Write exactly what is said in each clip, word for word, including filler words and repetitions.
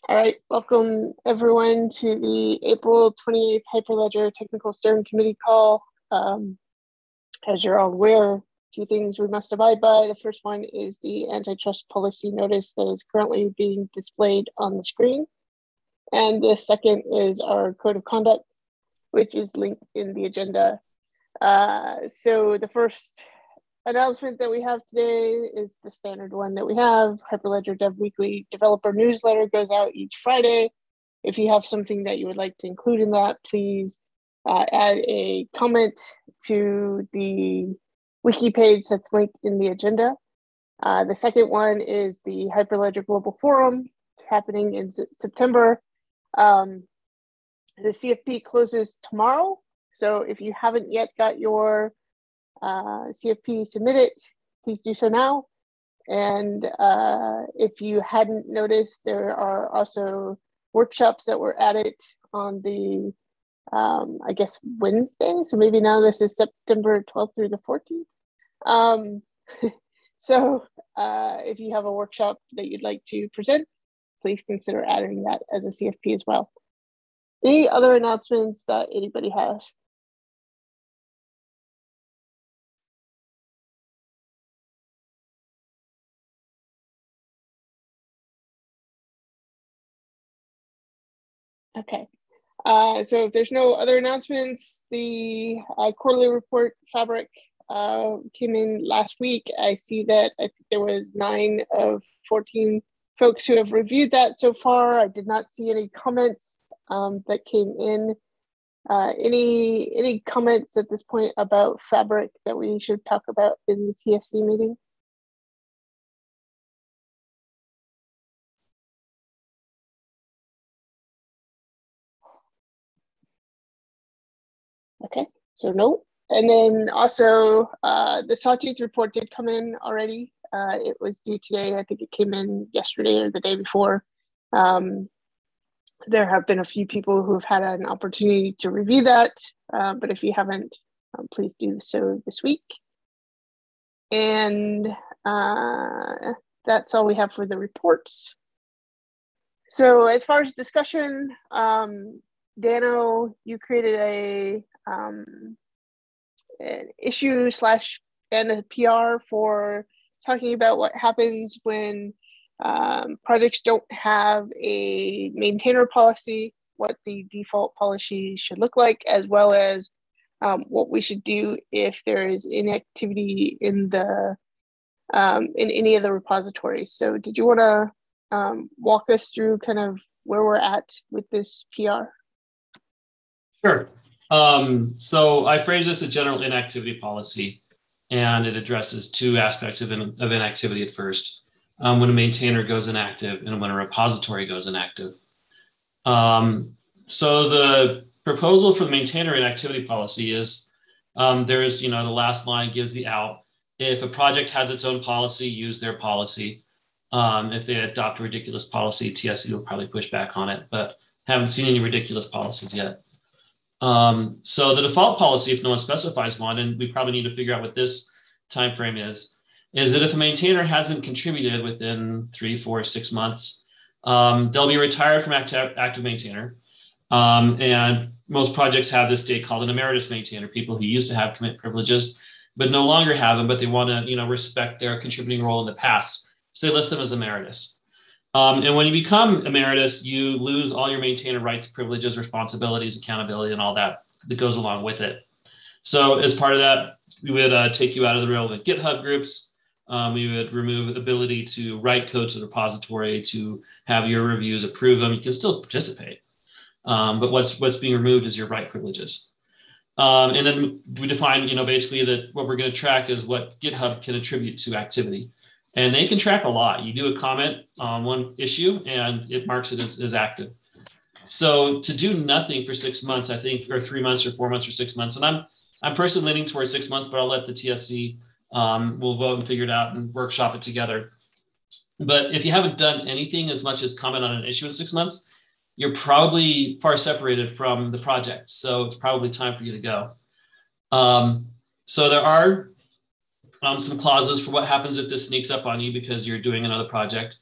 All right, welcome everyone to the April twenty-eighth Hyperledger Technical Steering Committee call. Um, as you're all aware, two things we must abide by. The first one is the antitrust policy notice that is currently being displayed on the screen. And the second is our code of conduct, which is linked in the agenda. Uh, so the first announcement that we have today is the standard one that we have. Hyperledger Dev Weekly Developer Newsletter goes out each Friday. If you have something that you would like to include in that, please uh, add a comment to the wiki page that's linked in the agenda. Uh, the second one is the Hyperledger Global Forum happening in September. Um, the C F P closes tomorrow. So if you haven't yet got your uh, C F P submitted, please do so now. And uh, if you hadn't noticed, there are also workshops that were added on the, um, I guess, Wednesday. So maybe now this is September twelfth through the fourteenth. Um, so uh, if you have a workshop that you'd like to present, please consider adding that as a C F P as well. Any other announcements that anybody has? Okay, uh, so if there's no other announcements, the uh, quarterly report Fabric uh, came in last week. I see that I think there was nine of fourteen folks who have reviewed that so far. I did not see any comments um, that came in. Uh, any any comments at this point about Fabric that we should talk about in the T S C meeting? Okay, so no. And then also uh, the Sawtooth report did come in already. Uh, it was due today. I think it came in yesterday or the day before. Um, there have been a few people who've had an opportunity to review that, uh, but if you haven't, um, please do so this week. And uh, that's all we have for the reports. So as far as discussion, um, Dano, you created a um, an issue slash and a P R for talking about what happens when um, projects don't have a maintainer policy, what the default policy should look like, as well as um, what we should do if there is inactivity in the um, in any of the repositories. So did you want to um, walk us through kind of where we're at with this P R? Sure. Um, so I phrase this a general inactivity policy, and it addresses two aspects of, in, of inactivity at first. Um, when a maintainer goes inactive and when a repository goes inactive. Um, so the proposal for the maintainer inactivity policy is um, there's, you know, the last line gives the out. If a project has its own policy, use their policy. Um, if they adopt a ridiculous policy, T S C will probably push back on it, but haven't seen any ridiculous policies yet. Um, so the default policy, if no one specifies one, and we probably need to figure out what this time frame is, is that if a maintainer hasn't contributed within three, four, six months, um, they'll be retired from active, active maintainer. Um, and most projects have this date called an emeritus maintainer, people who used to have commit privileges, but no longer have them, but they want to, you know, respect their contributing role in the past. So they list them as emeritus. Um, and when you become emeritus, you lose all your maintainer rights, privileges, responsibilities, accountability, and all that that goes along with it. So as part of that, we would uh, take you out of the relevant GitHub groups. Um, we would remove the ability to write code to the repository, to have your reviews approve them. You can still participate. Um, but what's what's being removed is your right privileges. Um, and then we define, you know, basically that what we're going to track is what GitHub can attribute to activity. And they can track a lot. You do a comment on one issue and it marks it as, as active. So to do nothing for six months, I think, or three months or four months or six months, and I'm I'm personally leaning towards six months, but I'll let the T S C, um, we'll vote and figure it out and workshop it together. But if you haven't done anything as much as comment on an issue in six months, you're probably far separated from the project. So it's probably time for you to go. Um, so there are Um, some clauses for what happens if this sneaks up on you because you're doing another project.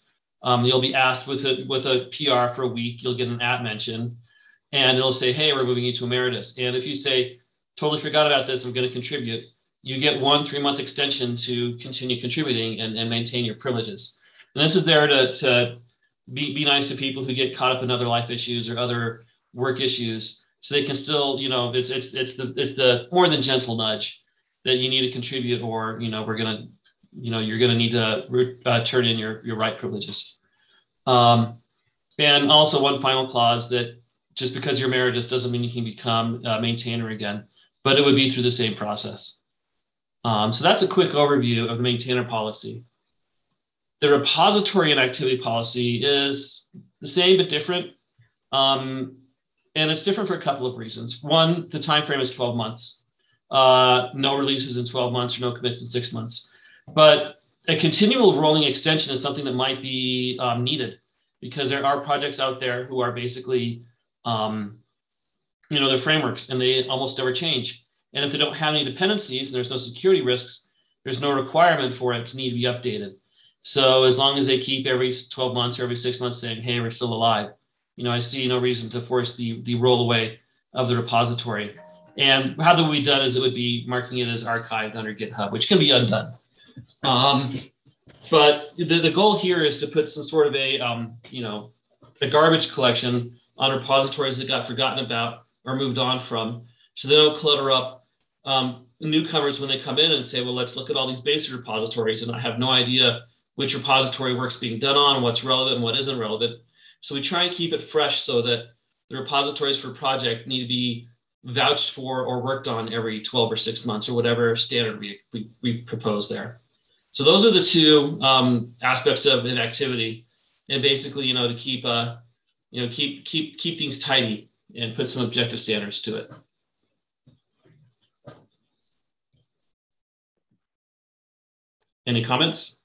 Um, you'll be asked with a, with a P R for a week, you'll get an at mention, and it'll say, hey, we're moving you to emeritus. And if you say, totally forgot about this, I'm going to contribute, you get one three-month extension to continue contributing and, and maintain your privileges. And this is there to, to be, be nice to people who get caught up in other life issues or other work issues, so they can still, you know, it's it's it's the it's the more than gentle nudge that you need to contribute, or, you know, we're gonna, you know, you're gonna need to uh, turn in your your right privileges. Um, and also one final clause that just because you're emeritus doesn't mean you can become a maintainer again, but it would be through the same process. Um, so that's a quick overview of the maintainer policy. The repository and activity policy is the same but different. Um, and it's different for a couple of reasons. One, the time frame is twelve months. Uh, no releases in twelve months or no commits in six months. But a continual rolling extension is something that might be um, needed, because there are projects out there who are basically, um, you know, they're frameworks and they almost never change. And if they don't have any dependencies and there's no security risks, there's no requirement for it to need to be updated. So as long as they keep every twelve months or every six months saying, hey, we're still alive, you know, I see no reason to force the, the roll away of the repository. And how that would be done is it would be marking it as archived under GitHub, which can be undone. Um, but the, the goal here is to put some sort of a, um, you know, a garbage collection on repositories that got forgotten about or moved on from, so they don't clutter up um, newcomers when they come in and say, well, let's look at all these basic repositories, and I have no idea which repository work's being done on, what's relevant and what isn't relevant. So we try and keep it fresh so that the repositories for project need to be vouched for or worked on every twelve or six months or whatever standard we, we, we propose there. So those are the two um, aspects of an activity, and basically, you know, to keep, uh, you know, keep, keep, keep things tidy and put some objective standards to it. Any comments?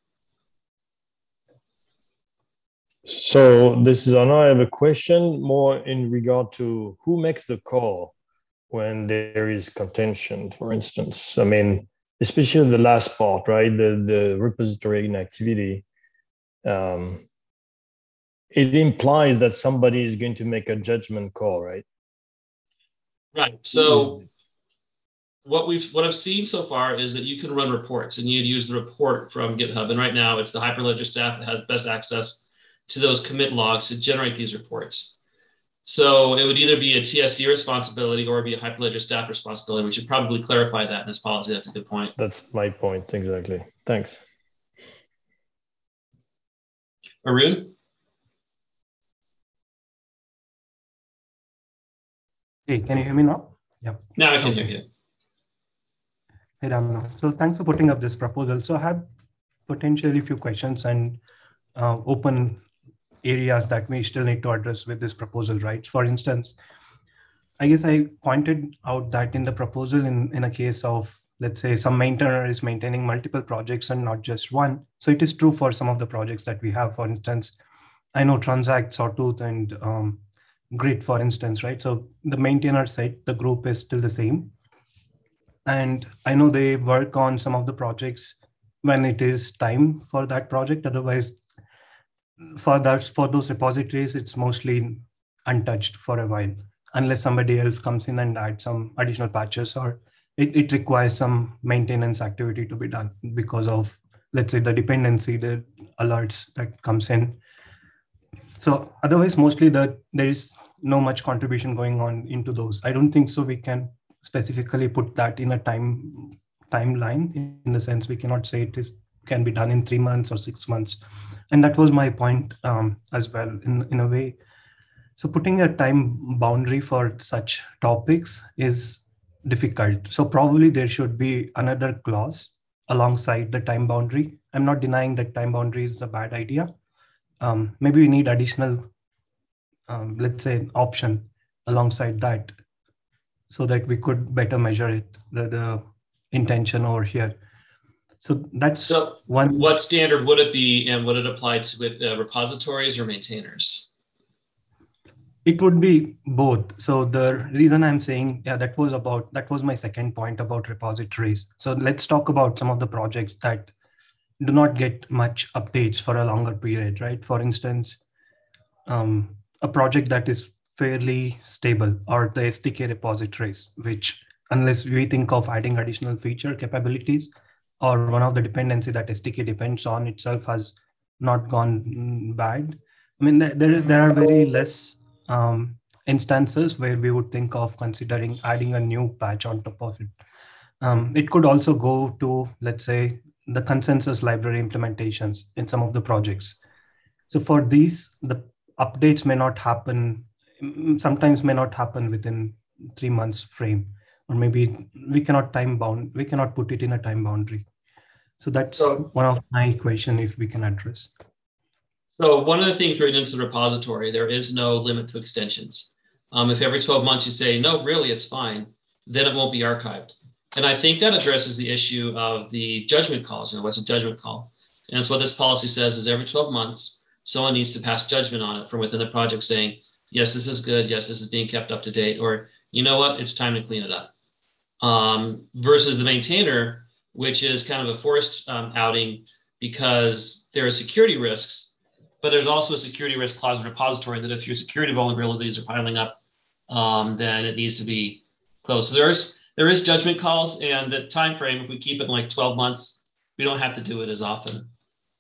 So this is Anna. I have a question more in regard to who makes the call when there is contention, for instance. I mean, especially the last part, right? The, the repository inactivity. Um, it implies that somebody is going to make a judgment call, right? Right. So what we've what I've seen so far is that you can run reports, and you'd use the report from GitHub. And right now it's the Hyperledger staff that has best access to those commit logs to generate these reports. So it would either be a T S C responsibility or be a Hyperledger staff responsibility. We should probably clarify that in this policy. That's a good point. That's my point, exactly. Thanks. Arun? Hey, can you hear me now? Yeah. Now I can okay. hear you. Hey, Ramana. So thanks for putting up this proposal. So I have potentially a few questions and uh, open areas that we still need to address with this proposal, right? For instance, I guess I pointed out that in the proposal, in, in a case of, let's say, some maintainer is maintaining multiple projects and not just one. So it is true for some of the projects that we have. For instance, I know Transact, Sawtooth, and um, Grid, for instance, right? So the maintainer side, the group is still the same. And I know they work on some of the projects when it is time for that project. Otherwise, for that, for those repositories, it's mostly untouched for a while, unless somebody else comes in and adds some additional patches, or it, it requires some maintenance activity to be done because of, let's say, the dependency, the alerts that comes in. So otherwise, mostly the, there is no much contribution going on into those. I don't think so we can specifically put that in a time timeline, in the sense we cannot say it is can be done in three months or six months. And that was my point um, as well, in, in a way. So putting a time boundary for such topics is difficult. So probably there should be another clause alongside the time boundary. I'm not denying that time boundary is a bad idea. Um, maybe we need additional, um, let's say, option alongside that, so that we could better measure it, the, the intention over here. So that's so one. What standard would it be, and would it apply to with uh, repositories or maintainers? It would be both. So the reason I'm saying, yeah, that was about, that was my second point about repositories. So let's talk about some of the projects that do not get much updates for a longer period, right? For instance, um, a project that is fairly stable, or the S D K repositories, which unless we think of adding additional feature capabilities, or one of the dependency that S D K depends on itself has not gone bad. I mean, there, there, there are very less um, instances where we would think of considering adding a new patch on top of it. Um, it could also go to, let's say, the consensus library implementations in some of the projects. So for these, the updates may not happen, sometimes may not happen within three months frame, or maybe we cannot time bound, we cannot put it in a time boundary. So that's so, one of my question if we can address. So one of the things written into the repository, there is no limit to extensions. Um, if every twelve months you say, no, really, it's fine, then it won't be archived. And I think that addresses the issue of the judgment calls. You know, what's a judgment call? And so what this policy says is every twelve months, someone needs to pass judgment on it from within the project saying, yes, this is good. Yes, this is being kept up to date. Or, you know what, it's time to clean it up. Um, versus the maintainer, which is kind of a forced um, outing because there are security risks, but there's also a security risk clause in the repository that if your security vulnerabilities are piling up, um, then it needs to be closed. So there's there is judgment calls, and the time frame, if we keep it in like twelve months, we don't have to do it as often.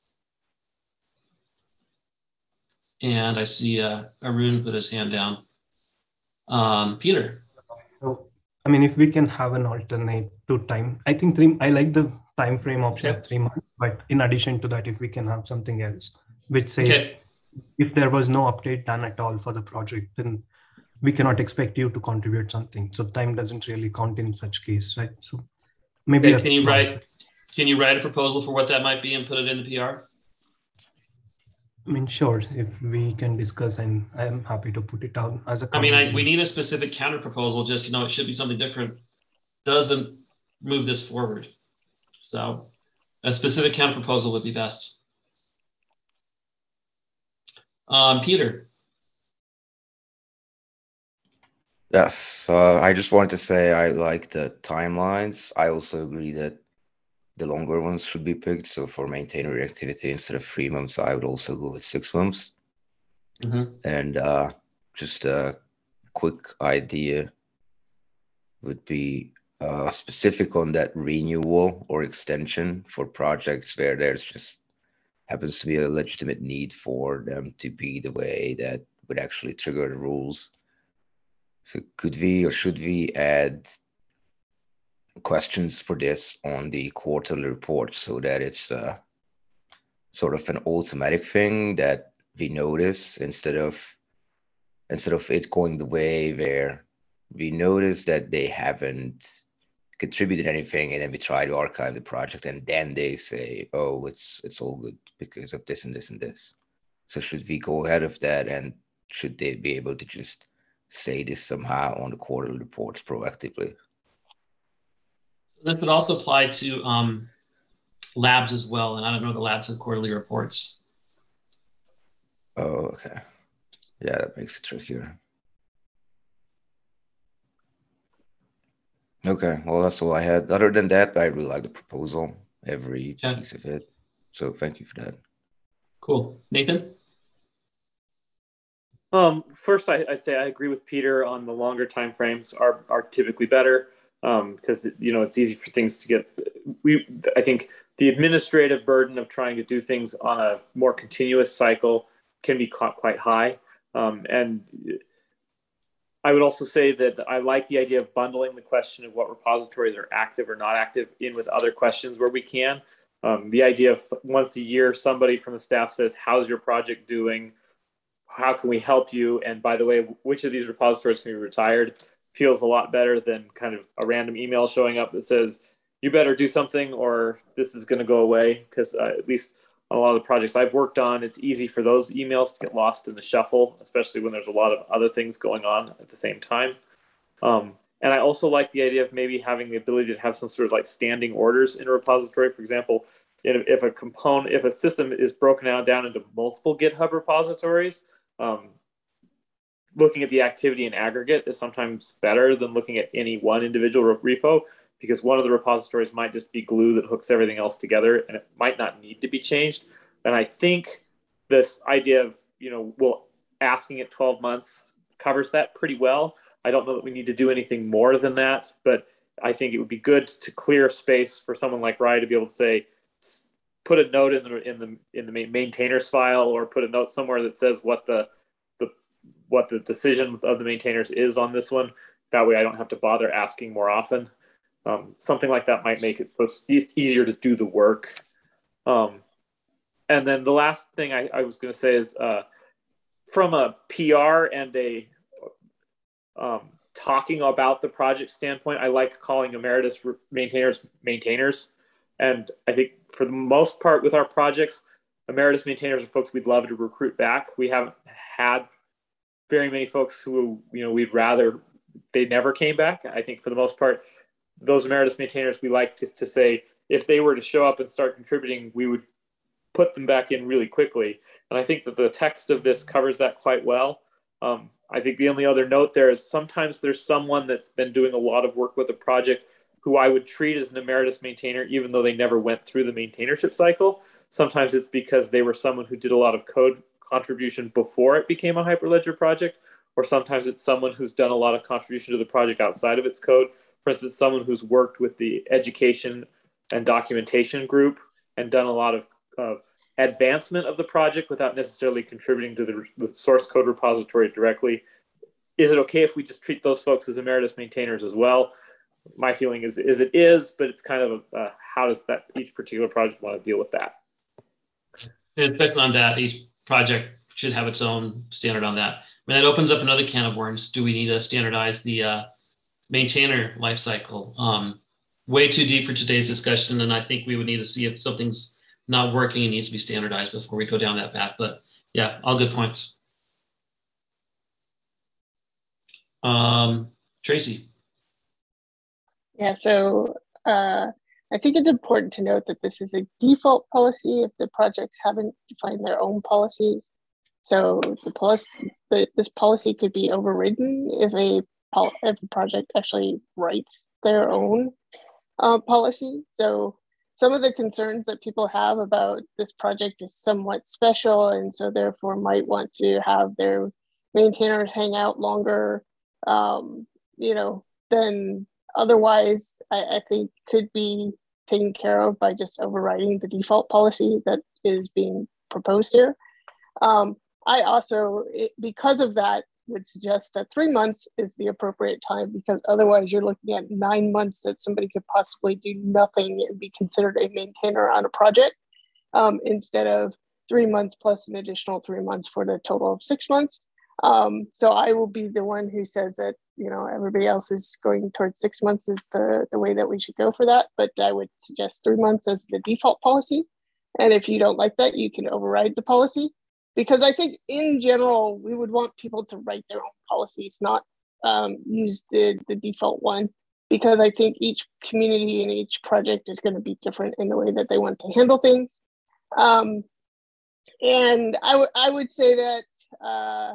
And I see uh, Arun put his hand down. Um, Peter. So, I mean, if we can have an alternate to time, I think three, I like the time frame option okay. of three months, but in addition to that, if we can have something else, which says okay. if there was no update done at all for the project, then we cannot expect you to contribute something. So time doesn't really count in such case, right? So maybe okay, can you clause. write can you write a proposal for what that might be and put it in the P R? I mean, sure, if we can discuss, and I'm happy to put it out as a I mean, I, we need a specific counter proposal, just, you know, it should be something different. Doesn't move this forward. So a specific counter proposal would be best. Um, Peter. Yes, uh, I just wanted to say I like the timelines. I also agree that the longer ones should be picked. So for maintainer reactivity, instead of three months, I would also go with six months. Mm-hmm. And uh, just a quick idea would be uh, specific on that renewal or extension for projects where there's just happens to be a legitimate need for them to be the way that would actually trigger the rules. So could we or should we add questions for this on the quarterly report so that it's uh, sort of an automatic thing that we notice instead of instead of it going the way where we notice that they haven't contributed anything and then we try to archive the project and then they say, oh, it's it's all good because of this and this and this. So should we go ahead of that, and should they be able to just say this somehow on the quarterly reports proactively? This would also apply to um, labs as well, and I don't know the labs have quarterly reports. Oh, okay. Yeah, that makes it trickier. Okay, well, that's all I had. Other than that, I really like the proposal, every okay. piece of it. So thank you for that. Cool. Nathan? Um, first, I, I'd say I agree with Peter on the longer time frames are are typically better um, because you know it's easy for things to get. We I think the administrative burden of trying to do things on a more continuous cycle can be quite high, um, and I would also say that I like the idea of bundling the question of what repositories are active or not active in with other questions where we can. Um, the idea of once a year somebody from the staff says, "How's your project doing? How can we help you? And by the way, which of these repositories can be retired?" feels a lot better than kind of a random email showing up that says, you better do something or this is going to go away. Because uh, at least on a lot of the projects I've worked on, it's easy for those emails to get lost in the shuffle, especially when there's a lot of other things going on at the same time. Um, and I also like the idea of maybe having the ability to have some sort of like standing orders in a repository. For example, if a component, if a system is broken out down into multiple GitHub repositories, Um, looking at the activity in aggregate is sometimes better than looking at any one individual repo, because one of the repositories might just be glue that hooks everything else together, and it might not need to be changed. And I think this idea of, you know, well, asking it twelve months covers that pretty well. I don't know that we need to do anything more than that, but I think it would be good to clear space for someone like Rye to be able to say, put a note in the in the in the maintainers file, or put a note somewhere that says what the the what the decision of the maintainers is on this one. That way, I don't have to bother asking more often. Um, something like that might make it so it's easier to do the work. Um, and then the last thing I, I was going to say is, uh, from a P R and a um, talking about the project standpoint, I like calling emeritus maintainers maintainers. And I think for the most part with our projects, emeritus maintainers are folks we'd love to recruit back. We haven't had very many folks who, you know, we'd rather they never came back. I think for the most part, those emeritus maintainers, we like to, to say, if they were to show up and start contributing, we would put them back in really quickly. And I think that the text of this covers that quite well. Um, I think the only other note there is sometimes there's someone that's been doing a lot of work with a project who I would treat as an emeritus maintainer, even though they never went through the maintainership cycle. Sometimes it's because they were someone who did a lot of code contribution before it became a Hyperledger project, or sometimes it's someone who's done a lot of contribution to the project outside of its code. For instance, someone who's worked with the education and documentation group and done a lot of uh, advancement of the project without necessarily contributing to the, the source code repository directly. Is it okay if we just treat those folks as emeritus maintainers as well? My feeling is, is it is, but it's kind of a, uh, how does that each particular project want to deal with that? And especially on that, each project should have its own standard on that. I mean, that opens up another can of worms. Do we need to standardize the uh, maintainer lifecycle? Um, way too deep for today's discussion, and I think we would need to see if something's not working and needs to be standardized before we go down that path. But yeah, all good points. Um, Tracy. Yeah, so uh, I think it's important to note that this is a default policy if the projects haven't defined their own policies. So the policy, the, this policy could be overridden if a, if a project actually writes their own uh, policy. So some of the concerns that people have about this project is somewhat special, and so therefore might want to have their maintainers hang out longer, um, you know, than otherwise, I, I think could be taken care of by just overriding the default policy that is being proposed here. Um, I also, it, because of that, would suggest that three months is the appropriate time, because otherwise you're looking at nine months that somebody could possibly do nothing and be considered a maintainer on a project, um, instead of three months plus an additional three months for the total of six months. Um, so I will be the one who says that, you know, everybody else is going towards six months is the, the way that we should go for that. But I would suggest three months as the default policy. And if you don't like that, you can override the policy. Because I think in general, we would want people to write their own policies, not um, use the, the default one. Because I think each community and each project is going to be different in the way that they want to handle things. Um, and I, w- I would say that uh,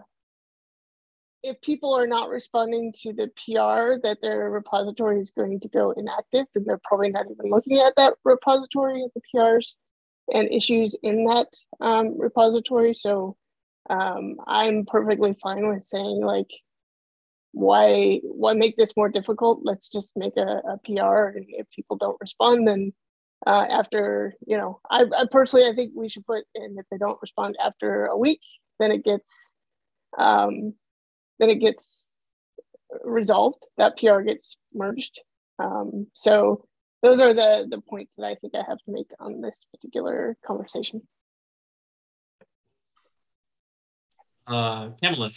if people are not responding to the P R that their repository is going to go inactive, then they're probably not even looking at that repository at the P Rs and issues in that um, repository. So um, I'm perfectly fine with saying, like, why why make this more difficult? Let's just make a, a P R, and if people don't respond, then uh, after, you know, I, I personally, I think we should put in, if they don't respond after a week, then it gets um, then it gets resolved. That P R gets merged. Um, so those are the, the points that I think I have to make on this particular conversation. Uh, Kamlesh.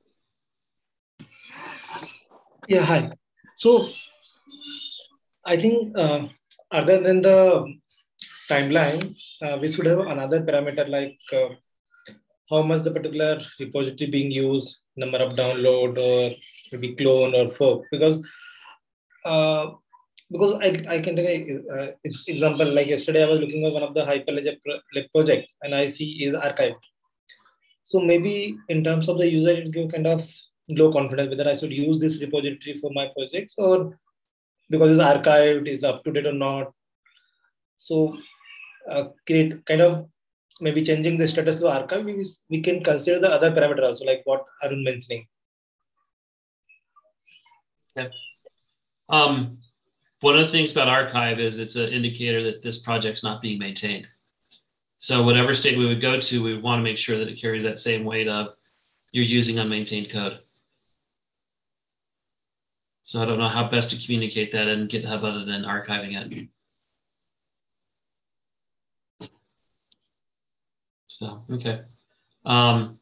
Yeah, hi. So I think uh, other than the timeline, uh, we should have another parameter like uh, how much the particular repository being used, number of download, or maybe clone or fork, because uh, because I, I can take an uh, example. Like yesterday, I was looking at one of the Hyperledger pro- project, and I see is archived. So maybe in terms of the user, it gives kind of low confidence whether I should use this repository for my projects, or because it's archived, is up to date or not. So uh, create kind of maybe changing the status to archive, we, we can consider the other parameter also, like what Arun mentioning. Okay. Um, one of the things about archive is it's an indicator that this project's not being maintained. So whatever state we would go to, we would want to make sure that it carries that same weight of you're using unmaintained code. So I don't know how best to communicate that in GitHub other than archiving it. So, okay. Um,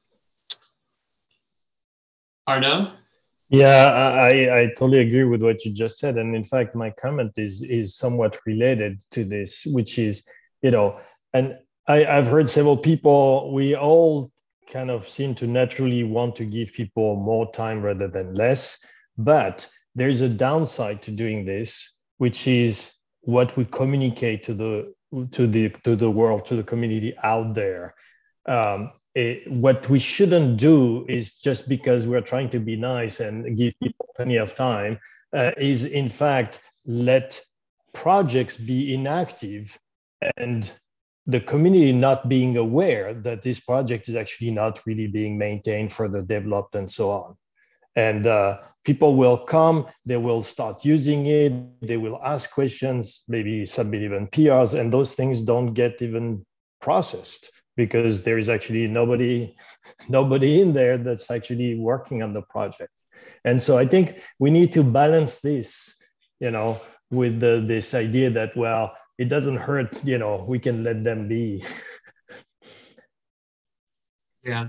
Arnaud? Yeah, I, I totally agree with what you just said. And in fact, my comment is, is somewhat related to this, which is, you know, and I, I've heard several people, we all kind of seem to naturally want to give people more time rather than less. But there's a downside to doing this, which is what we communicate to the to the to the world, to the community out there. Um, it, what we shouldn't do is just because we're trying to be nice and give people plenty of time, uh, is in fact let projects be inactive and the community not being aware that this project is actually not really being maintained, further developed, and so on. And uh, people will come, they will start using it, they will ask questions, maybe submit even P Rs, and those things don't get even processed because there is actually nobody, nobody in there that's actually working on the project. And so I think we need to balance this, you know, with the, this idea that, well, it doesn't hurt, you know, we can let them be. Yeah.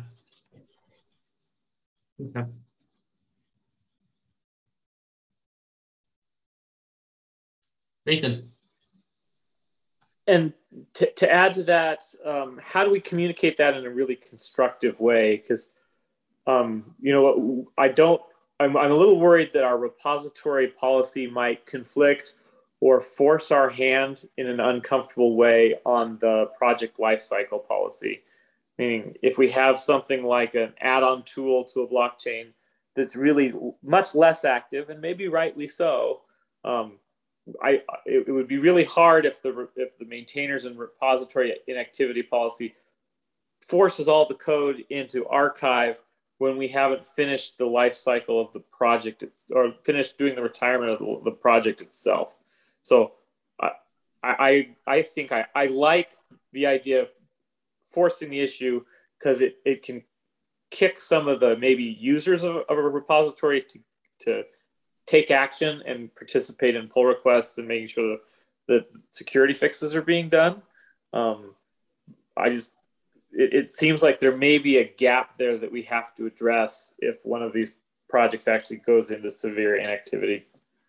Okay. Nathan. And to, to add to that, um, how do we communicate that in a really constructive way? Because, um, you know, I don't, I'm, I'm a little worried that our repository policy might conflict or force our hand in an uncomfortable way on the project lifecycle policy. Meaning, if we have something like an add-on tool to a blockchain that's really much less active, and maybe rightly so, um, I, it, it would be really hard if the if the maintainers and repository inactivity policy forces all the code into archive when we haven't finished the life cycle of the project or finished doing the retirement of the, the project itself. So I I I think I, I like the idea of forcing the issue because it, it can kick some of the maybe users of, of a repository to to take action and participate in pull requests and making sure that the security fixes are being done. Um, I just, it, it seems like there may be a gap there that we have to address if one of these projects actually goes into severe inactivity.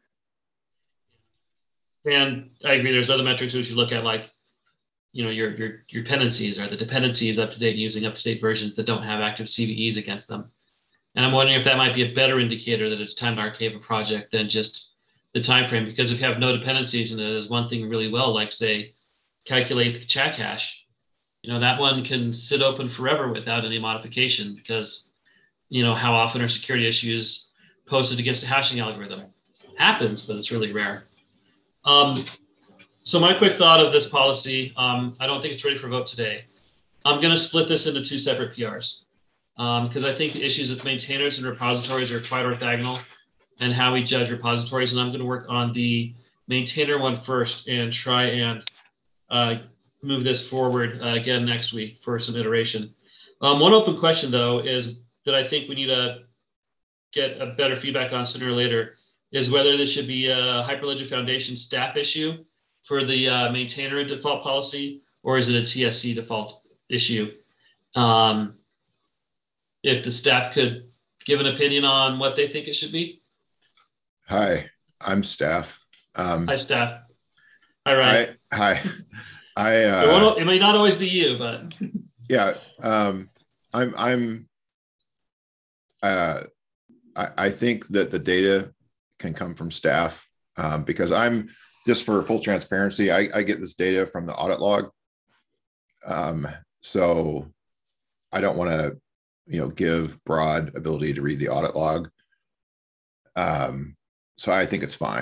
And I agree, there's other metrics we should look at, like, you know, your, your, your dependencies. Are the dependencies up to date using up to date versions that don't have active C V Es against them? And I'm wondering if that might be a better indicator that it's time to archive a project than just the time frame. Because if you have no dependencies and it does one thing really well, like say, calculate the chat cache, you know, that one can sit open forever without any modification because, you know, how often are security issues posted against a hashing algorithm? Happens, but it's really rare. Um, so my quick thought of this policy, um, I don't think it's ready for vote today. I'm going to split this into two separate P Rs. Because um, I think the issues with maintainers and repositories are quite orthogonal and how we judge repositories. And I'm going to work on the maintainer one first and try and uh, move this forward uh, again next week for some iteration. Um, one open question, though, is that I think we need to get a better feedback on sooner or later is whether this should be a Hyperledger Foundation staff issue for the uh, maintainer and default policy, or is it a T S C default issue? Um, If the staff could give an opinion on what they think it should be. Hi, I'm staff. Um, hi, staff. Hi, Ryan. I, hi. I. Uh, it, won't, it may not always be you, but yeah, um, I'm. I'm. Uh, I, I think that the data can come from staff um, because I'm just for full transparency. I, I get this data from the audit log, um, so I don't want to. you know, give broad ability to read the audit log. Um, so I think it's fine.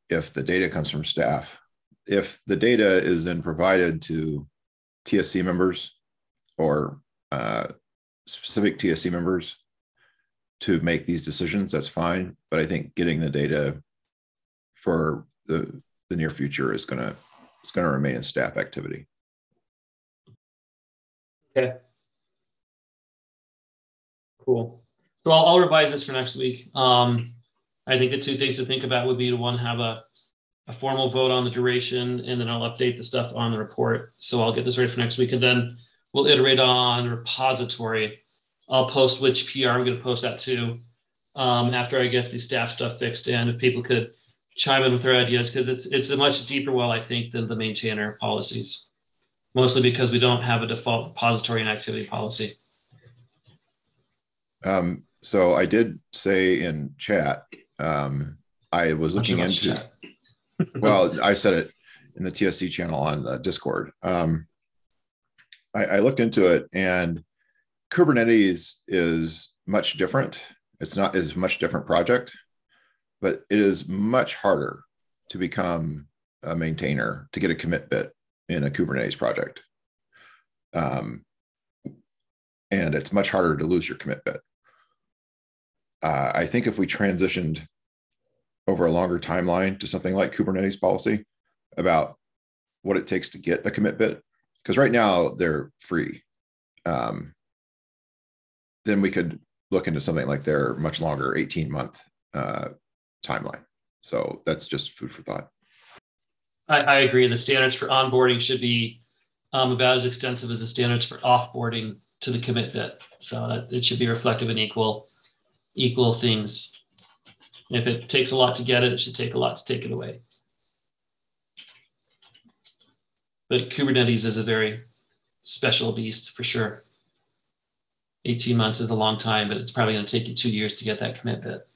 if the data comes from staff. If the data is then provided to T S C members or uh, specific T S C members to make these decisions, that's fine. But I think getting the data for the, the near future is gonna, it's gonna remain in staff activity. Okay. Cool. So I'll, I'll revise this for next week. Um, I think the two things to think about would be to one, have a, a formal vote on the duration, and then I'll update the stuff on the report. So I'll get this ready for next week, and then we'll iterate on repository. I'll post which P R I'm going to post that to um, after I get the staff stuff fixed. And if people could chime in with their ideas, because it's it's a much deeper well, I think, than the maintainer policies, mostly because we don't have a default repository and activity policy. Um, so I did say in chat, um, I was looking into, well, I said it in the T S C channel on uh, Discord. Um, I, I looked into it, and Kubernetes is much different. It's not is a much different project, but it is much harder to become a maintainer, to get a commit bit in a Kubernetes project. Um, and it's much harder to lose your commit bit. Uh, I think if we transitioned over a longer timeline to something like Kubernetes policy about what it takes to get a commit bit, because right now they're free, um, then we could look into something like their much longer eighteen month uh, timeline. So that's just food for thought. I, I agree. The standards for onboarding should be um, about as extensive as the standards for offboarding to the commit bit. So that it should be reflective and equal, equal things. If it takes a lot to get it, it should take a lot to take it away. But Kubernetes is a very special beast for sure. eighteen months is a long time, but it's probably going to take you two years to get that commit bit.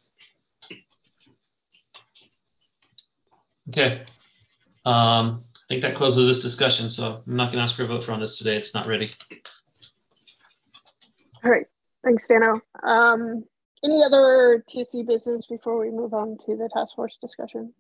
Okay. Um, I think that closes this discussion. So I'm not going to ask for a vote for on this today. It's not ready. All right. Thanks, Dano. Um, any other T S C business before we move on to the task force discussion?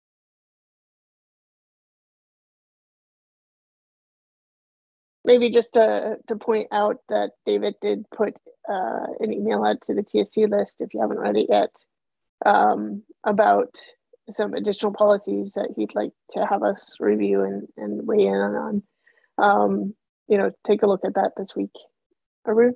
Maybe just to, to point out that David did put uh, an email out to the T S C list, if you haven't read it yet, um, about some additional policies that he'd like to have us review and, and weigh in on. Um, you know, take a look at that this week. Arun?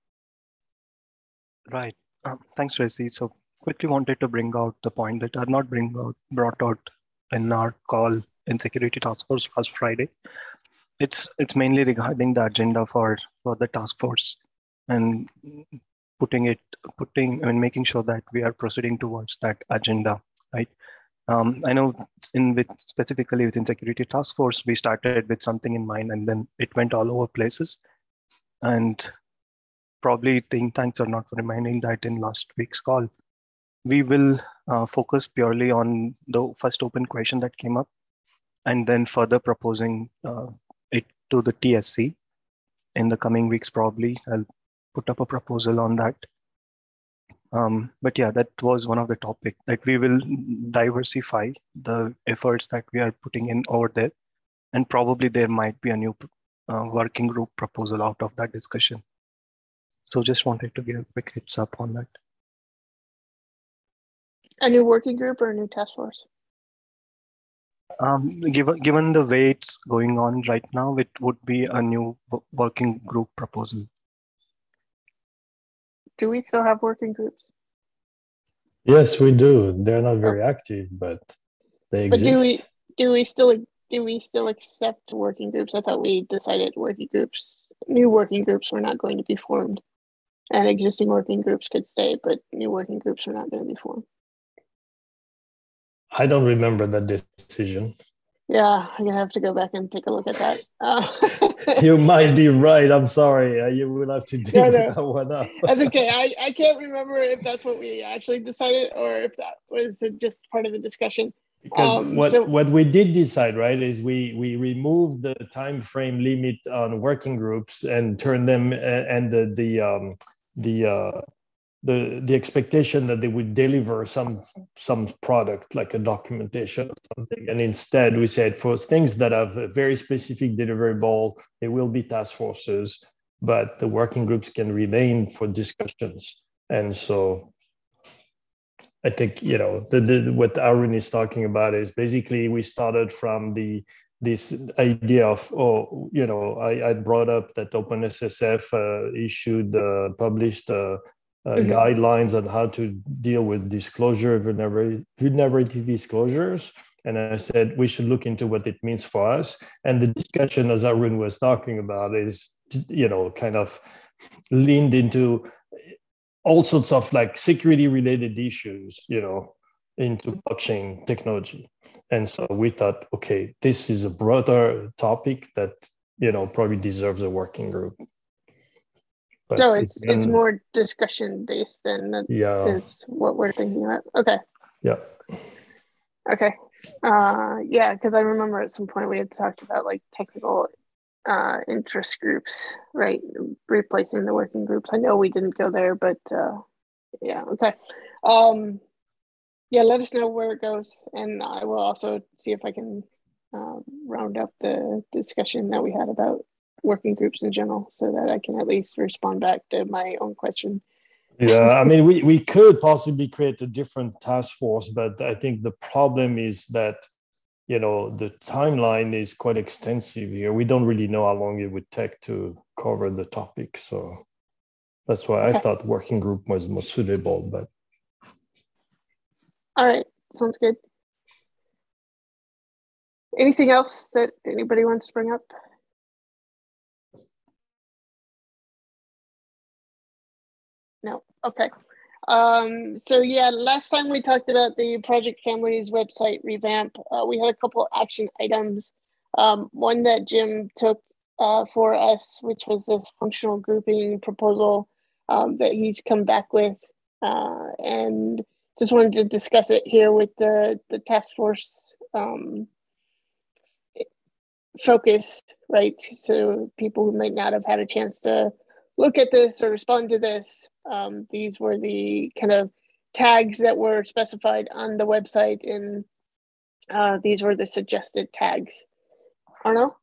Right. Um, thanks, Tracy. So quickly wanted to bring out the point that I've not bring out, brought out in our call in Security Task Force last Friday. It's it's mainly regarding the agenda for, for the task force and putting it, putting and making sure that we are proceeding towards that agenda, right? Um, I know in with specifically within Security Task Force, we started with something in mind and then it went all over places. And probably think thanks are not for reminding that in last week's call, we will uh, focus purely on the first open question that came up and then further proposing uh, it to the T S C in the coming weeks. Probably I'll put up a proposal on that. Um, but yeah, that was one of the topics that we will diversify the efforts that we are putting in over there. And probably there might be a new uh, working group proposal out of that discussion. So just wanted to give a quick heads up on that. A new working group or a new task force? Um, given, given the way it's going on right now, it would be a new working group proposal. Do we still have working groups? Yes, we do. They're not very oh. active, but they but exist. do we do we still do we still accept working groups? I thought we decided working groups, new working groups were not going to be formed, and existing working groups could stay, but new working groups are not going to be formed. I don't remember that decision. Yeah, I'm gonna have to go back and take a look at that. Uh, you might be right. I'm sorry. Uh, you will have to dig no, no. that one up. That's okay. I, I can't remember if that's what we actually decided or if that was just part of the discussion. Um, what so, what we did decide, right, is we we removed the time frame limit on working groups and turned them uh, and the the um, the uh, the the expectation that they would deliver some some product like a documentation or something, and instead we said for things that have a very specific deliverable, there will be task forces, but the working groups can remain for discussions. And so I think, you know, the, the, what Arun is talking about is basically we started from the this idea of, oh, you know, I, I brought up that OpenSSF uh, issued, uh, published uh, uh, mm-hmm. guidelines on how to deal with disclosure, vulnerability, vulnerability disclosures. And I said, we should look into what it means for us. And the discussion, as Arun was talking about, is, you know, kind of leaned into all sorts of like security related issues, you know, into blockchain technology. And so we thought, okay, this is a broader topic that, you know, probably deserves a working group. But so it's it, it's more discussion based than yeah. is what we're thinking about. Okay. Yeah. Okay. Uh, yeah, because I remember at some point we had talked about like technical uh, interest groups, right? Replacing the working groups. I know we didn't go there, but uh, yeah, okay. Um, yeah, let us know where it goes. And I will also see if I can um, round up the discussion that we had about working groups in general so that I can at least respond back to my own question. Yeah, I mean, we, we could possibly create a different task force, but I think the problem is that, you know, the timeline is quite extensive here. We don't really know how long it would take to cover the topic. So that's why okay. I thought working group was more suitable, but. All right, sounds good. Anything else that anybody wants to bring up? No, okay. Um, so yeah, last time we talked about the Project Families website revamp. Uh, we had a couple action items. Um, one that Jim took uh, for us, which was this functional grouping proposal um, that he's come back with. Uh, and just wanted to discuss it here with the, the task force um, focused, right? So people who might not have had a chance to look at this or respond to this. Um, these were the kind of tags that were specified on the website, and uh, these were the suggested tags. Arno?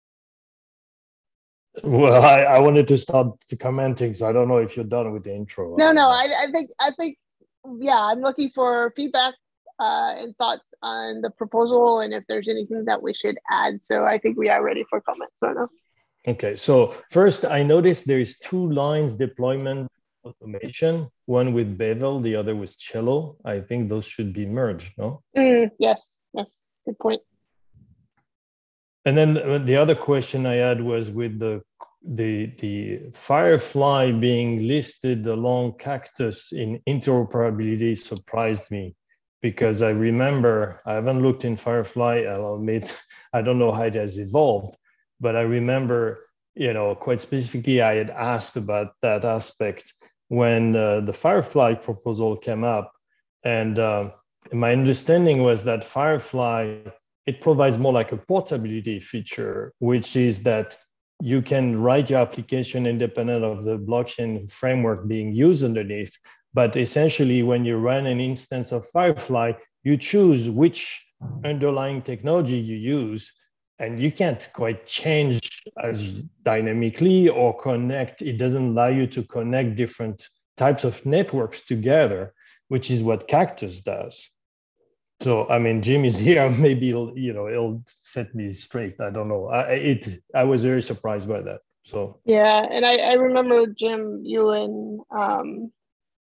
Well, I, I wanted to start commenting, so I don't know if you're done with the intro. No, no, I, I think, I think, yeah, I'm looking for feedback uh, and thoughts on the proposal, and if there's anything that we should add. So I think we are ready for comments, Arno. Okay, so first I noticed there is two lines deployment automation, one with Bevel, the other with Cello. I think those should be merged, no? Mm, yes, yes, good point. And then the other question I had was with the the the Firefly being listed along Cactus in interoperability surprised me, because I remember, I haven't looked in Firefly, I'll admit, I don't know how it has evolved. But I remember, you know, quite specifically, I had asked about that aspect when uh, the Firefly proposal came up. And uh, my understanding was that Firefly, it provides more like a portability feature, which is that you can write your application independent of the blockchain framework being used underneath. But essentially, when you run an instance of Firefly, you choose which underlying technology you use. And you can't quite change as dynamically or connect. It doesn't allow you to connect different types of networks together, which is what Cactus does. So, I mean, Jim is here. Maybe he'll, you know, he'll set me straight. I don't know. I, it. I was very surprised by that. So. Yeah, and I, I remember Jim, you and um,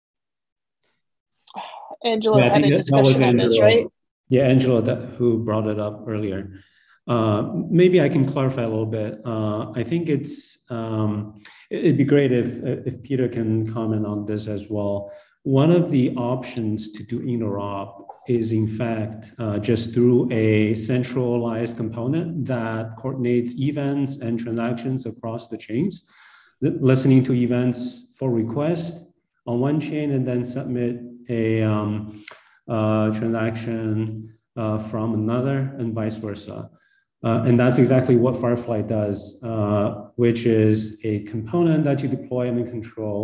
Angela yeah, had a discussion on this, right? Yeah, Angela, that, who brought it up earlier. Uh, maybe I can clarify a little bit. Uh, I think it's um, it'd be great if if Peter can comment on this as well. One of the options to do interop is in fact uh, just through a centralized component that coordinates events and transactions across the chains, listening to events for request on one chain and then submit a um, uh, transaction uh, from another and vice versa. Uh, and that's exactly what Firefly does, uh, which is a component that you deploy and control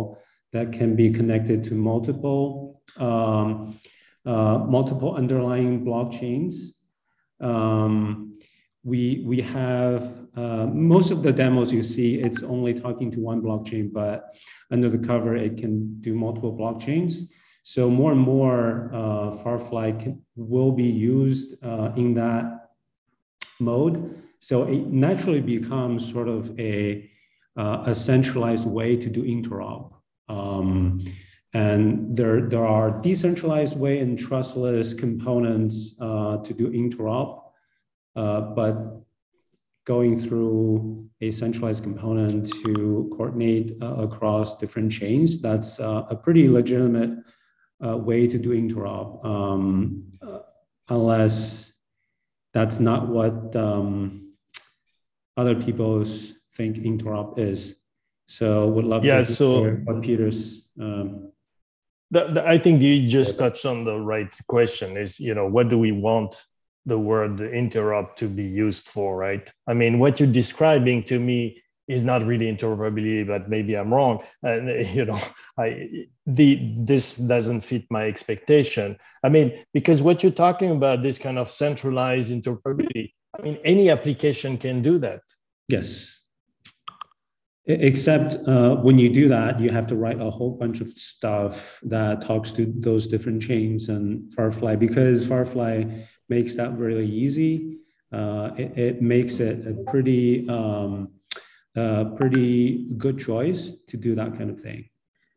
that can be connected to multiple um, uh, multiple underlying blockchains. Um, we we have uh, most of the demos you see, it's only talking to one blockchain, but under the cover it can do multiple blockchains. So more and more uh, Firefly can, will be used uh, in that mode. So it naturally becomes sort of a uh, a centralized way to do interop. Um, and there there are decentralized way and trustless components uh, to do interop. Uh, but going through a centralized component to coordinate uh, across different chains, that's uh, a pretty legitimate uh, way to do interop, um, uh, unless that's not what um, other people think interop is. So would love yeah, to so hear what Peter's. Um, the, the, I think you just touched on the right question is, you know, what do we want the word interop to be used for, right? I mean, what you're describing to me is not really interoperability, but maybe I'm wrong. And you know, I the this doesn't fit my expectation. I mean, because what you're talking about, this kind of centralized interoperability, I mean, any application can do that. Yes. Except uh, when you do that, you have to write a whole bunch of stuff that talks to those different chains and Firefly, because Firefly makes that really easy. Uh, it, it makes it a pretty, um, uh, pretty good choice to do that kind of thing.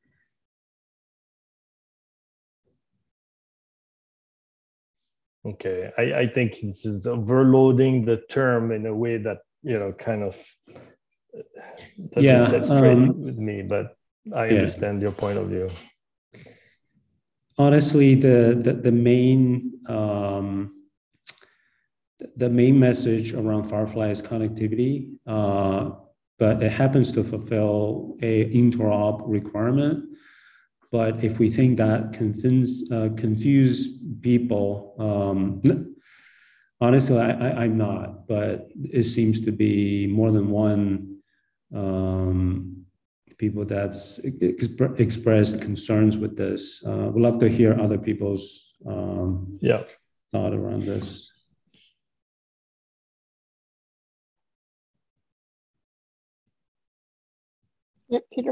Okay, I, I think this is overloading the term in a way that, you know, kind of doesn't yeah, set straight um, with me, but I yeah. understand your point of view. Honestly, the the, the main um, the main message around Firefly is connectivity, uh, but it happens to fulfill a interop requirement. But if we think that confuse uh, confuse people, um, honestly, I, I, I'm not. But it seems to be more than one. Um, people that's exp expressed concerns with this. Uh, we'd love to hear other people's um, yeah. thought around this. Yep, Peter.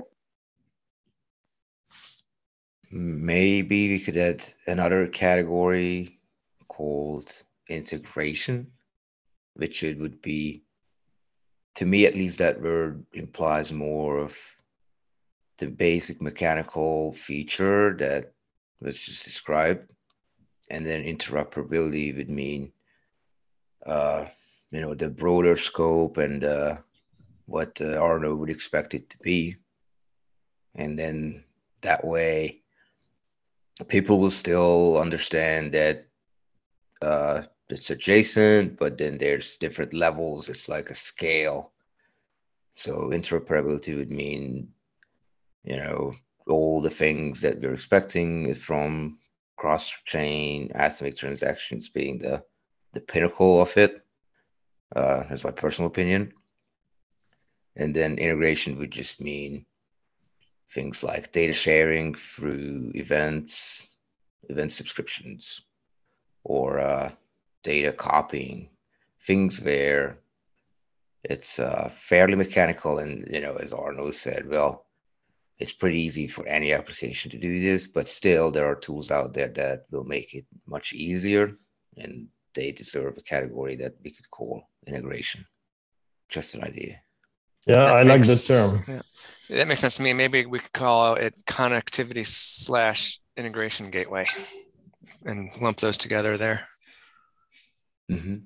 Maybe we could add another category called integration, which it would be, to me at least, that word implies more of the basic mechanical feature that was just described. And then interoperability would mean, uh, you know, the broader scope and uh, what uh, Arno would expect it to be. And then that way, people will still understand that uh, it's adjacent, but then there's different levels. It's like a scale. So interoperability would mean, you know, all the things that we're expecting from cross-chain atomic transactions being the, the pinnacle of it. Uh, that's my personal opinion. And then integration would just mean things like data sharing through events, event subscriptions, or uh, data copying, things where it's uh, fairly mechanical. And, you know, as Arno said, well, it's pretty easy for any application to do this, but still there are tools out there that will make it much easier, and they deserve a category that we could call integration. Just an idea. Yeah, that I makes, like the term. Yeah, that makes sense to me. Maybe we could call it connectivity slash integration gateway and lump those together there. Mm-hmm.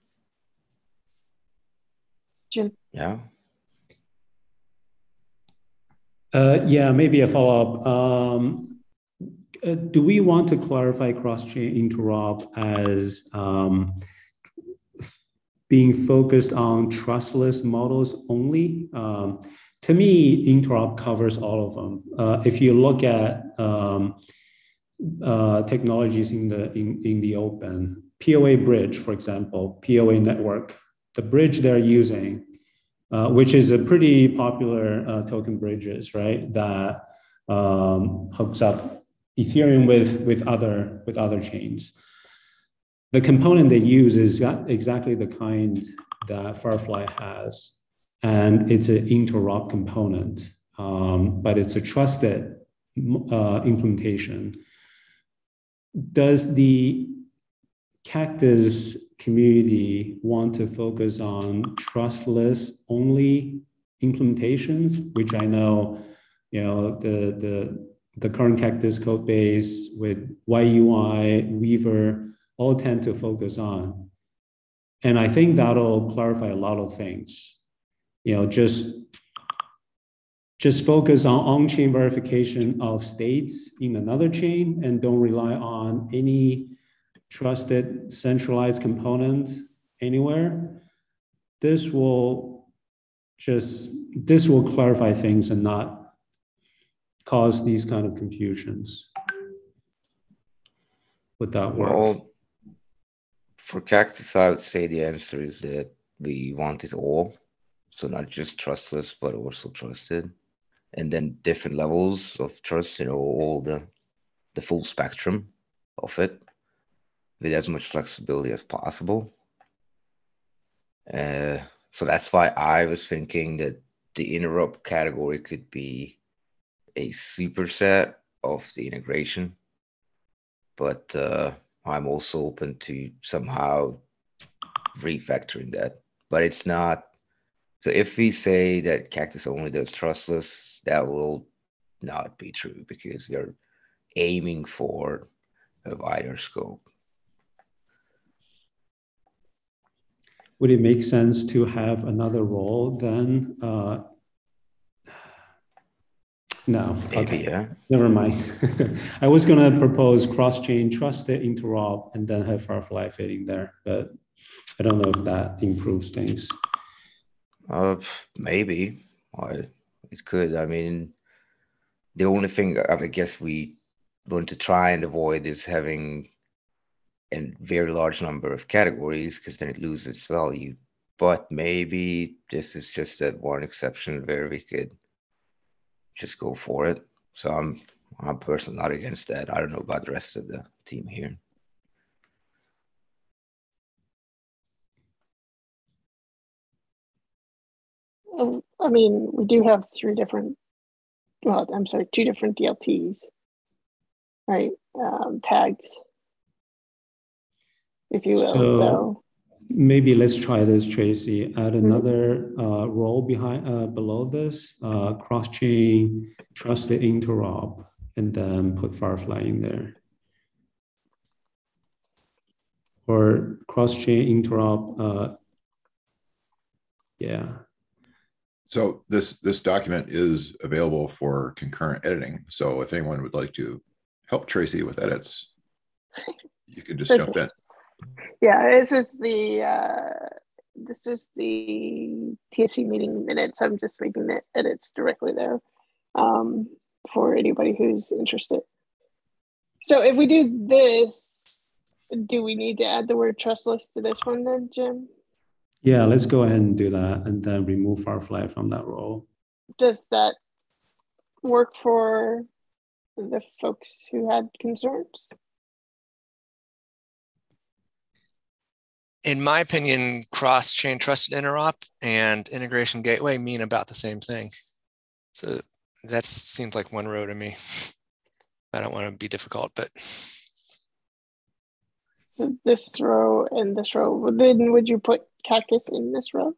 Jim. Yeah. Uh, yeah, maybe a follow-up. Um, uh, do we want to clarify cross-chain interop as um, being focused on trustless models only? Um, to me, interop covers all of them. Uh, if you look at um, uh, technologies in the in, in the open, P O A bridge, for example, P O A network, the bridge they're using, uh, which is a pretty popular uh, token bridges, right? That um, hooks up Ethereum with, with, other, with other chains. The component they use is exactly the kind that Firefly has, and it's an interop component, um, but it's a trusted uh, implementation. Does the Cactus community want to focus on trustless only implementations, which I know, you know, the, the, the current Cactus code base with Y U I, Weaver, all tend to focus on. And I think that'll clarify a lot of things. You know, just, just focus on on-chain verification of states in another chain and don't rely on any trusted centralized component anywhere. This will just, this will clarify things and not cause these kind of confusions. Would that work? Well, for Cactus, I would say the answer is that we want it all. So not just trustless, but also trusted. And then different levels of trust, you know, all the, the full spectrum of it with as much flexibility as possible. Uh, so that's why I was thinking that the interop category could be a superset of the integration. But uh, I'm also open to somehow refactoring that. But it's not. So if we say that Cactus only does trustless, that will not be true because they're aiming for a wider scope. Would it make sense to have another role then? Uh, no, Maybe, okay. Yeah. Never mind. I was gonna propose cross-chain trusted interop and then have Firefly fitting there, but I don't know if that improves things. Uh, maybe, or it could. I mean, the only thing I guess we want to try and avoid is having a very large number of categories because then it loses its value. But maybe this is just that one exception where we could just go for it. So I'm, I'm personally not against that. I don't know about the rest of the team here. I mean, we do have three different, well, I'm sorry, two different D L Ts, right? Um, tags, if you will. So, so maybe let's try this, Tracy. Add another mm-hmm. uh, role behind uh, below this, uh, cross-chain trusted interop, and then put Firefly in there. Or cross-chain interop, uh, yeah. So this this document is available for concurrent editing. So if anyone would like to help Tracy with edits, you can just jump in. Yeah, this is the uh, this is the T S C meeting minutes. I'm just making the edits directly there um, for anybody who's interested. So if we do this, do we need to add the word trustless to this one then, Jim? Yeah, let's go ahead and do that and then remove Firefly from that role. Does that work for the folks who had concerns? In my opinion, cross-chain trusted interop and integration gateway mean about the same thing. So that seems like one row to me. I don't want to be difficult, but. So this row and this row, then would you put Cactus in this row?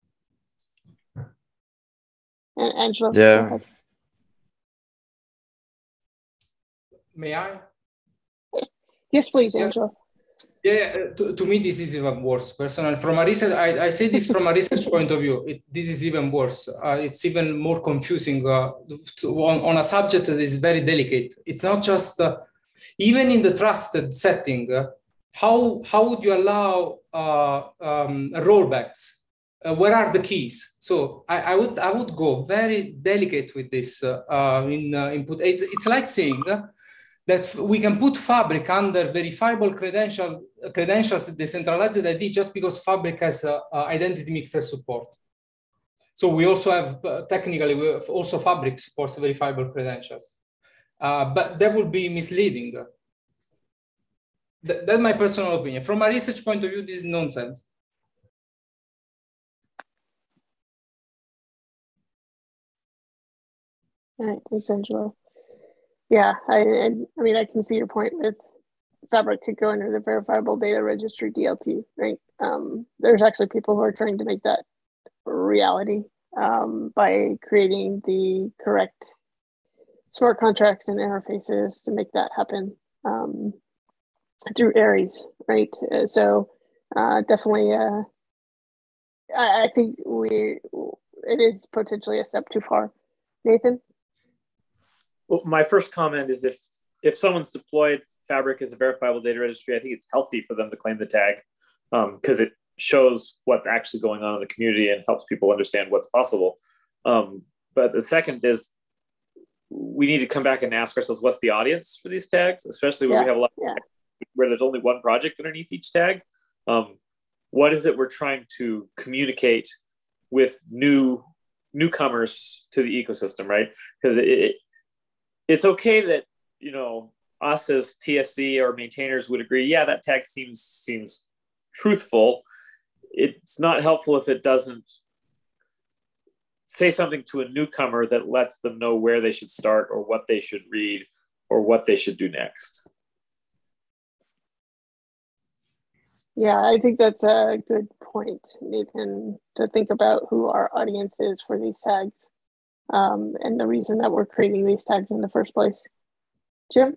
And Angela? Yeah. May I? Yes, please, yeah. Angela. Yeah, to, to me, this is even worse. Personally, from a research, I, I say this from a research point of view, it, this is even worse. Uh, it's even more confusing uh, to, on, on a subject that is very delicate. It's not just, uh, even in the trusted setting, uh, how, how would you allow uh, um, rollbacks? Uh, where are the keys? So I, I, would, I would go very delicate with this uh, uh, in uh, input. It's, it's like saying, uh, that we can put Fabric under verifiable credential, credentials decentralized I D just because Fabric has uh, uh, identity mixer support. So we also have, uh, technically, we have also Fabric supports verifiable credentials. Uh, but that would be misleading. Th that's my personal opinion. From a research point of view, this is nonsense. All right, thanks, Angelo. Yeah, I, I, I mean, I can see your point with Fabric could go under the Verifiable Data Registry D L T, right? Um, there's actually people who are trying to make that reality um, by creating the correct smart contracts and interfaces to make that happen um, through Aries, right? Uh, so uh, definitely, uh, I, I think we it is potentially a step too far. Nathan? Well, my first comment is if if someone's deployed Fabric as a verifiable data registry, I think it's healthy for them to claim the tag because um, it shows what's actually going on in the community and helps people understand what's possible. Um, but the second is we need to come back and ask ourselves, what's the audience for these tags, especially when yeah, we have a lot yeah. where there's only one project underneath each tag. Um, what is it we're trying to communicate with new newcomers to the ecosystem, right? Because it, it, it's okay that, you know, us as T S C or maintainers would agree, yeah, that tag seems seems truthful. It's not helpful if it doesn't say something to a newcomer that lets them know where they should start or what they should read or what they should do next. Yeah, I think that's a good point, Nathan, to think about who our audience is for these tags um, and the reason that we're creating these tags in the first place. Jim?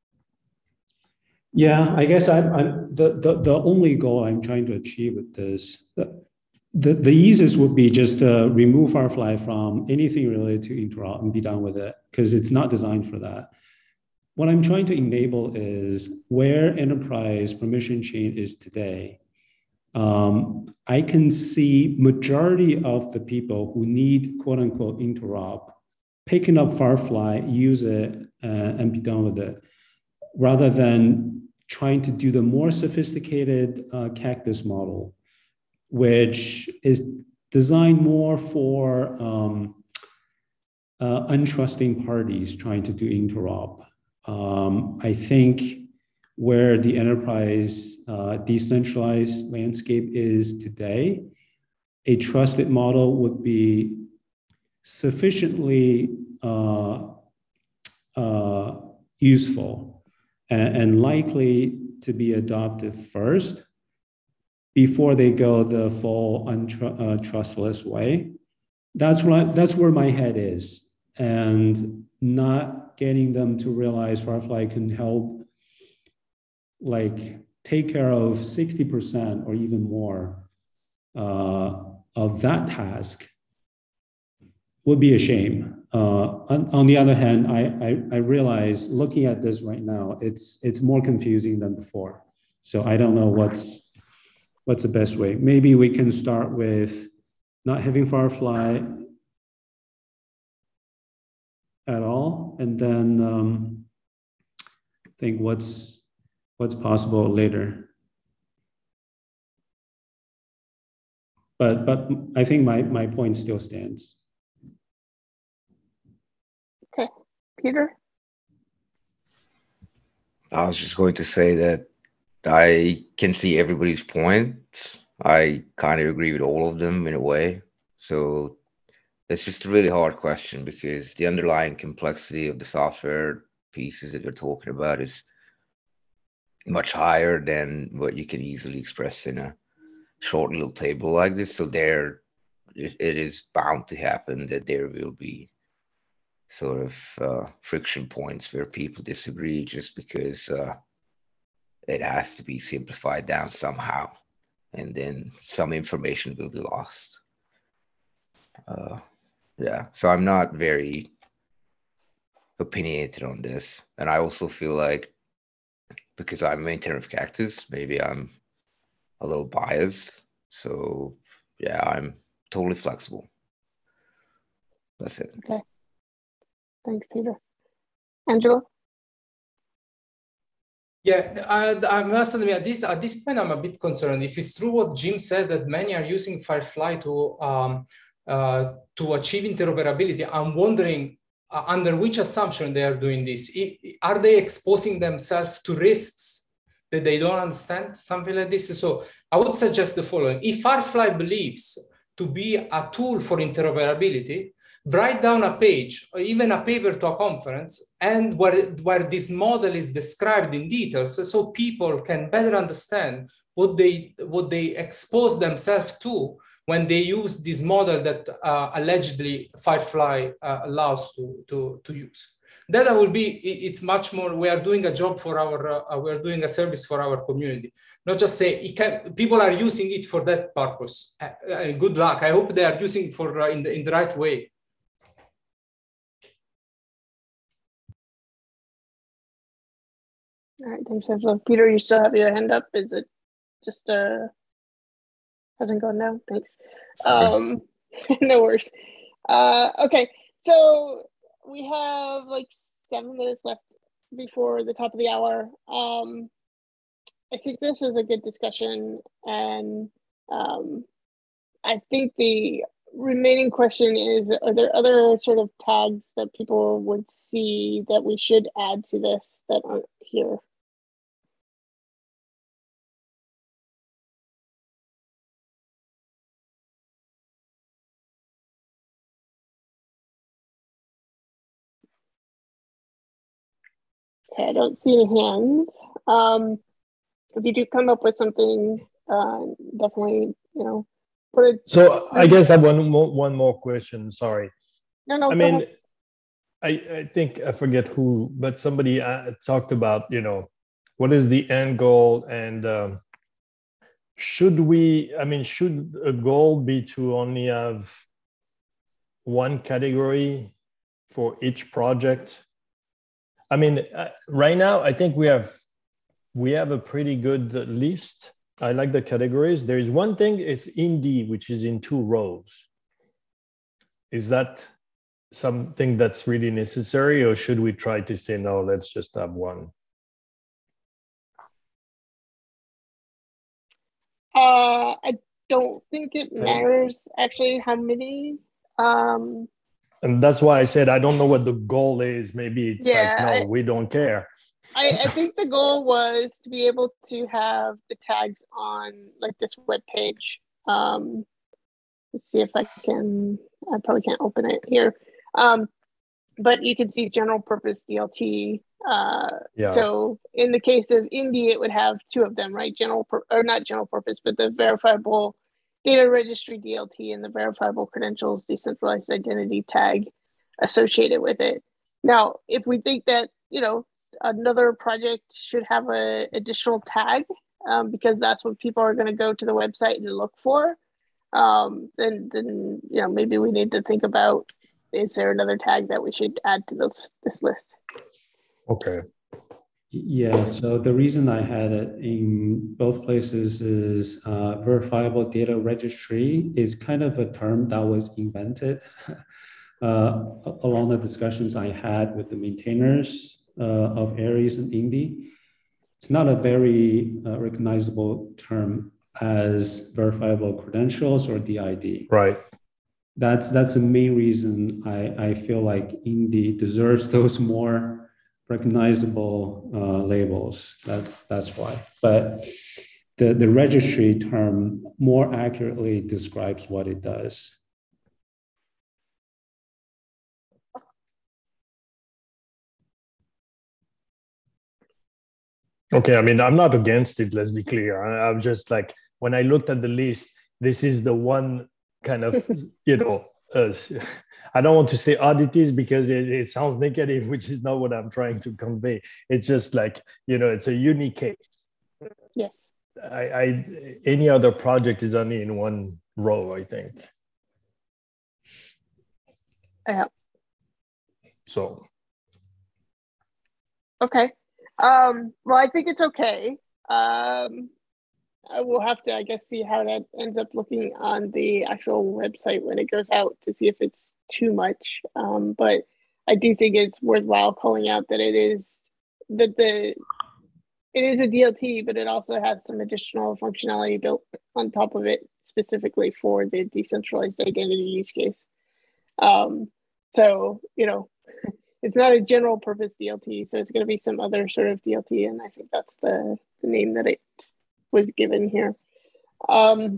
Yeah, I guess I'm, I'm the, the, the only goal I'm trying to achieve with this, the, the, the easiest would be just to remove Firefly from anything related to interop and be done with it, because it's not designed for that. What I'm trying to enable is where enterprise permission chain is today. Um, I can see majority of the people who need quote unquote interop picking up Firefly, use it, uh, and be done with it, rather than trying to do the more sophisticated uh, Cactus model, which is designed more for um, uh, untrusting parties trying to do interop. Um, I think where the enterprise uh, decentralized landscape is today, a trusted model would be sufficiently uh, uh, useful and, and likely to be adopted first before they go the full untrustless uh, way. That's what, that's where my head is, and not getting them to realize Firefly can help like take care of sixty percent or even more uh, of that task would be a shame. Uh, on, on the other hand, I, I, I realize looking at this right now, it's, it's more confusing than before. So I don't know what's, what's the best way. Maybe we can start with not having Firefly at all, and then um, think what's what's possible later. But but I think my my point still stands. Okay, Peter. I was just going to say that I can see everybody's points. I kind of agree with all of them in a way. So it's just a really hard question because the underlying complexity of the software pieces that you're talking about is much higher than what you can easily express in a short little table like this. So there, it is bound to happen that there will be sort of uh, friction points where people disagree just because uh, it has to be simplified down somehow, and then some information will be lost. Uh, yeah, so I'm not very opinionated on this, and I also feel like because I'm a maintainer of Cactus, maybe I'm a little biased. So yeah, I'm totally flexible. That's it. Okay. Thanks, Peter. Angelo? Yeah, I, I must admit, at this, at this point, I'm a bit concerned. If it's true what Jim said, that many are using Firefly to, um, uh, to achieve interoperability, I'm wondering uh, under which assumption they are doing this. I, are they exposing themselves to risks that they don't understand? Something like this. So I would suggest the following. If Firefly believes to be a tool for interoperability, write down a page or even a paper to a conference and where, where this model is described in details so people can better understand what they, what they expose themselves to when they use this model that uh, allegedly Firefly uh, allows to, to, to use. That will be, it's much more, we are doing a job for our, uh, we are doing a service for our community. Not just say, it can, people are using it for that purpose. Uh, uh, good luck. I hope they are using it for, uh, in, the, in the right way. All right, thanks, Angela. Peter, you still have your hand up? Is it just uh hasn't gone now? Thanks. Um, no worries. Uh, okay, so we have like seven minutes left before the top of the hour. Um, I think this was a good discussion, and um, I think the remaining question is: are there other sort of tags that people would see that we should add to this that aren't here? Okay, I don't see any hands. Um, if you do come up with something, uh, definitely, you know, put it. So I guess I have one more, one more question. Sorry. No, no. I go mean, ahead. I, I think I forget who, but somebody uh, talked about, you know, what is the end goal, and um, should we? I mean, should a goal be to only have one category for each project? I mean, uh, right now, I think we have we have a pretty good list. I like the categories. There is one thing, it's indie, which is in two rows. Is that something that's really necessary, or should we try to say, no, let's just have one? Uh, I don't think it matters actually how many. Um, and that's why I said I don't know what the goal is. Maybe it's yeah, like, no, I, we don't care. I, I think the goal was to be able to have the tags on like this web page. Um, let's see if I can, I probably can't open it here. Um, but you can see general purpose D L T. Uh, yeah. So in the case of Indie, it would have two of them, right? General, or not general purpose, but the verifiable data registry D L T and the verifiable credentials decentralized identity tag associated with it. Now, if we think that, you know, another project should have a additional tag um, because that's what people are going to go to the website and look for, um, then, then, you know, maybe we need to think about, is there another tag that we should add to those, this list? Okay. Yeah, so the reason I had it in both places is uh, verifiable data registry is kind of a term that was invented uh, along the discussions I had with the maintainers uh, of Aries and Indy. It's not a very uh, recognizable term as verifiable credentials or D I D. Right. That's that's the main reason I, I feel like Indy deserves those more recognizable uh, labels. That that's why. But the, the registry term more accurately describes what it does. Okay, I mean, I'm not against it, let's be clear. I, I'm just like, when I looked at the list, this is the one kind of, you know, uh, I don't want to say oddities because it, it sounds negative, which is not what I'm trying to convey. It's just like, you know, it's a unique case. Yes. I, I any other project is only in one row, I think. Yeah. So. Okay. Um, well, I think it's okay. Um, I will have to, I guess, see how that ends up looking on the actual website when it goes out to see if it's too much. Um, but I do think it's worthwhile calling out that it is that the it is a D L T, but it also has some additional functionality built on top of it specifically for the decentralized identity use case. Um, so, you know, it's not a general purpose D L T, so it's going to be some other sort of D L T, and I think that's the, the name that it was given here. Um,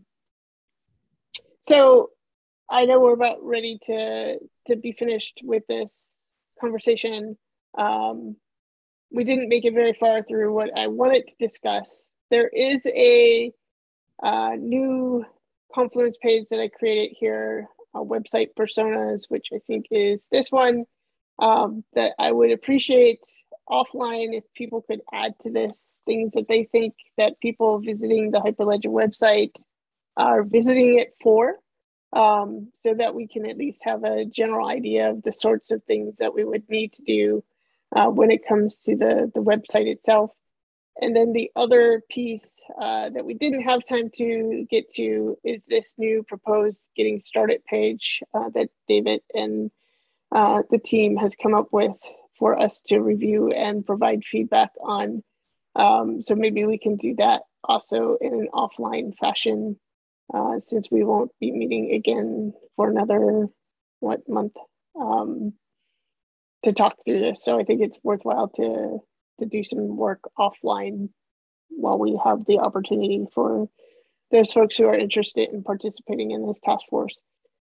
so I know we're about ready to, to be finished with this conversation. Um, we didn't make it very far through what I wanted to discuss. There is a uh, new Confluence page that I created here, uh, website personas, which I think is this one, um, that I would appreciate offline if people could add to this, things that they think that people visiting the Hyperledger website are visiting it for, um, so that we can at least have a general idea of the sorts of things that we would need to do uh, when it comes to the, the website itself. And then the other piece uh, that we didn't have time to get to is this new proposed getting started page uh, that David and uh, the team has come up with for us to review and provide feedback on. Um, so maybe we can do that also in an offline fashion, uh, since we won't be meeting again for another, what, month um, to talk through this. So I think it's worthwhile to to do some work offline while we have the opportunity for those folks who are interested in participating in this task force.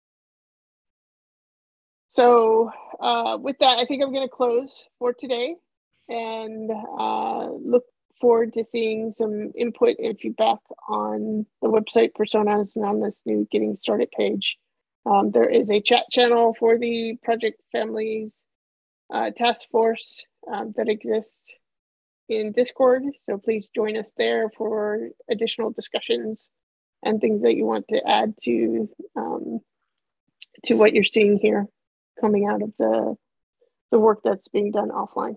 So uh, with that, I think I'm going to close for today and uh, look forward to seeing some input and feedback on the website personas and on this new getting started page. Um, there is a chat channel for the project families uh, task force um, that exists in Discord. So please join us there for additional discussions and things that you want to add to um, to what you're seeing here coming out of the, the work that's being done offline.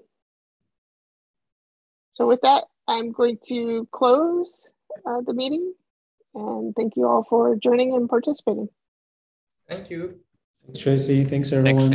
So with that, I'm going to close uh, the meeting, and thank you all for joining and participating. Thank you. Thanks, Tracy. Thanks, everyone. Thanks.